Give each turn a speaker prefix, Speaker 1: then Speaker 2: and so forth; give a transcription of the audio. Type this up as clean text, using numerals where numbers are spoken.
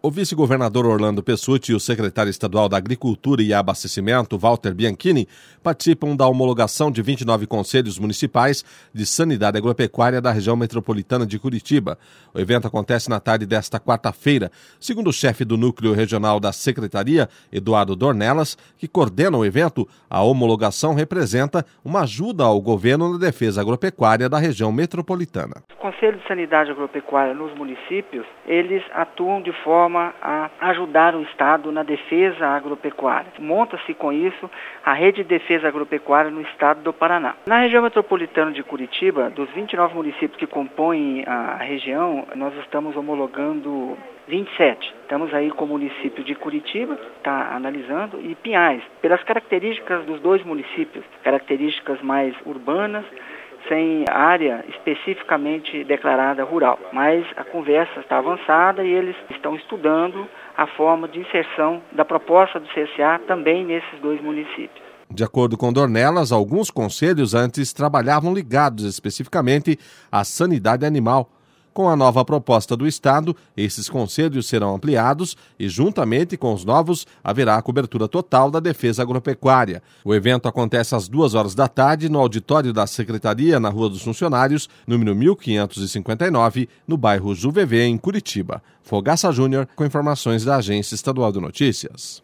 Speaker 1: O vice-governador Orlando Pessutti e o secretário estadual da Agricultura e Abastecimento, Walter Bianchini, participam da homologação de 29 conselhos municipais de sanidade agropecuária da região metropolitana de Curitiba. O evento acontece na tarde desta quarta-feira. Segundo o chefe do núcleo regional da secretaria, Eduardo Dornelas, que coordena o evento, a homologação representa uma ajuda ao governo na defesa agropecuária da região metropolitana.
Speaker 2: Os conselhos de sanidade agropecuária nos municípios, eles atuam de forma a ajudar o Estado na defesa agropecuária. Monta-se com isso a rede de defesa agropecuária no Estado do Paraná. Na região metropolitana de Curitiba, dos 29 municípios que compõem a região, nós estamos homologando 27. Estamos aí com o município de Curitiba, está analisando, e Pinhais, pelas características dos dois municípios, características mais urbanas, sem área especificamente declarada rural. Mas a conversa está avançada e eles estão estudando a forma de inserção da proposta do CSA também nesses dois municípios.
Speaker 1: De acordo com Dornelas, alguns conselhos antes trabalhavam ligados especificamente à sanidade animal. Com a nova proposta do Estado, esses conselhos serão ampliados e, juntamente com os novos, haverá a cobertura total da defesa agropecuária. O evento acontece às 2h da tarde no auditório da Secretaria, na Rua dos Funcionários, número 1559, no bairro Juvevê, em Curitiba. Fogaça Júnior, com informações da Agência Estadual de Notícias.